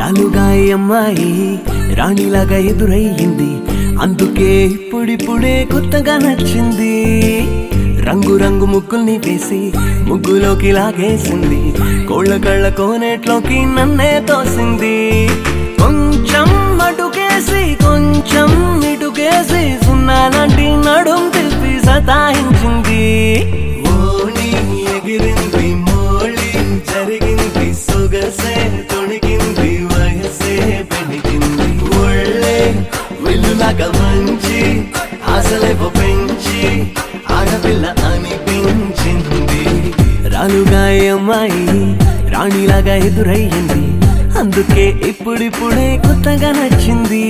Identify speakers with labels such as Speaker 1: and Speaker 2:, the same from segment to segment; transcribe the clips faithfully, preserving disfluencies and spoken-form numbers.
Speaker 1: రాలుగా ఈ అమ్మాయి రాణిలాగా ఎదురయ్యింది, అందుకే ఇప్పుడిప్పుడే కొత్తగా నచ్చింది. రంగు రంగు ముగ్గుల్ని వేసి ముగ్గులోకి లాగేసింది, కోళ్ళ కళ్ళ కోనేట్లోకి నన్నే తోసింది. కొంచెం అటుకేసి కొంచెం ఇటుకేసి సున్నాలాంటి నడుం తిప్పి సతాయించింది. ఓణి ఎగిరింది మోళి జరిగింది, సొగసే తొణిగింది, వయసే పెణిగింది. ఒళ్ళే వెల్లులాగా మంచి ఆశలేవో పెంచి ఆడపిల్ల అనిపించింది. రాలుగా ఈ అమ్మాయి రాణిలాగా ఎదురయ్యింది, అందుకే ఇప్పుడిప్పుడే కొత్తగా నచ్చింది.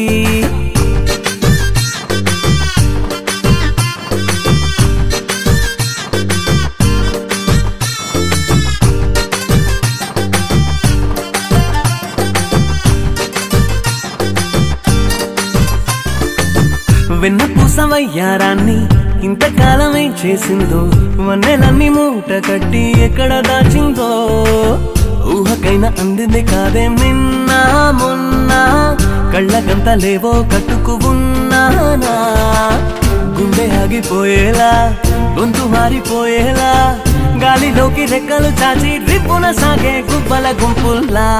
Speaker 1: వెన్న పూసవయ్యారాన్ని ఇంతకాలమే చేసిందో, వన్నెలన్నీ మూట కట్టి ఎక్కడ దాచిందో. ఊహకైనా అందింది కాదే నిన్న మొన్న, కళ్ళకంత లేవో కట్టుకు ఉన్నానా. గుండె ఆగిపోయేలా గొంతు మారిపోయేలా, గాలిలోకి రెక్కలు చాచి రిప్పున సాగే గుబ్బల గుంపుల్లా.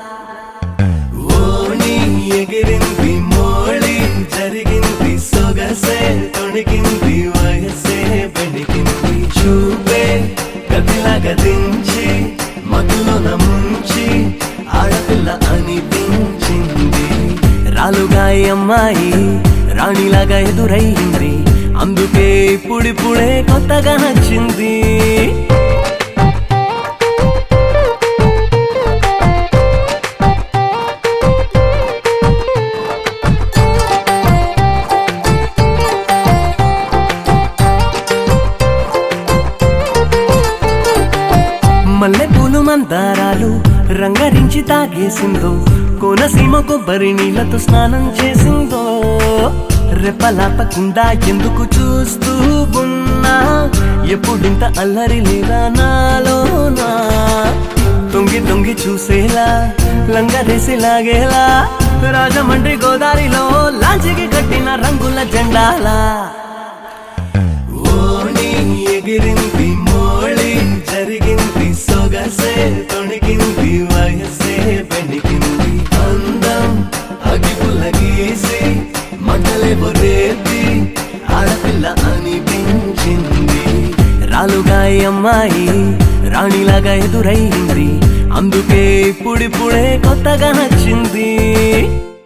Speaker 1: ఓణి ఎగిరింది మోళి జరిగింది, సొగసే తొణిగింది, వయసే పెణిగింది. చూపే గదిలాగా దించి మధులోన ముంచి ఆడపిల్ల అనిపించింది. రాలుగా ఈ అమ్మాయి రాణిలాగా ఎదురయ్యింది, అందుకే ఇప్పుడిప్పుడే కొత్తగా నచ్చింది. మల్లె పూలు మందారాలు రంగరించి తాగేసిందో, కోనసీమ కొబ్బరి నీళ్లతో స్నానం చేసిందో. రెప్పలాపకుండా ఎందుకు చూస్తూ ఉన్నా, ఎప్పుడింత అల్లరి లేదా నాలోనా. తొంగి తొంగి చూసేలా లంగరేసి లాగేలా, రాజమండ్రి గోదారిలో లాంచికి కట్టిన రంగుల జెండాలా. ఓణి ఎగిరింది మోళి జరిగింది, సొగసే తొణిగింది, వయసే పెణిగింది. అందం అగిపుల్ల గీసి మంటలేవో రేపి ఆడపిల్ల అనిపించింది. రాలుగా ఈ అమ్మాయి రాణిలాగా ఎదురయ్యింది, అందుకే ఇప్పుడిప్పుడే కొత్తగా నచ్చింది.